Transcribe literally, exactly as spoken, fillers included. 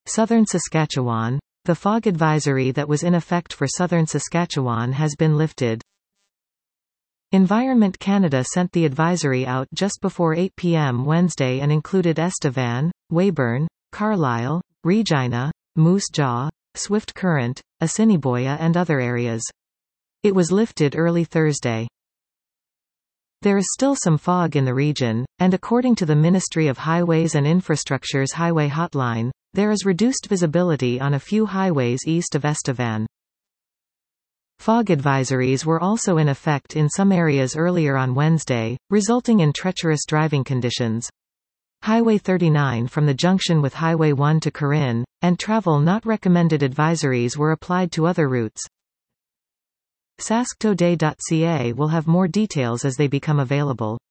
Southern Saskatchewan. The fog advisory that was in effect for southern Saskatchewan has been lifted. Environment Canada sent the advisory out just before eight p m Wednesday and included Estevan, Weyburn, Carlisle, Regina, Moose Jaw, Swift Current, Assiniboia and other areas. It was lifted early Thursday. There is still some fog in the region, and according to the Ministry of Highways and Infrastructure's Highway Hotline, there is reduced visibility on a few highways east of Estevan. Fog advisories were also in effect in some areas earlier on Wednesday, resulting in treacherous driving conditions. Highway thirty-nine from the junction with Highway one to Corinne, and travel not recommended advisories were applied to other routes. Sask Today dot C A will have more details as they become available.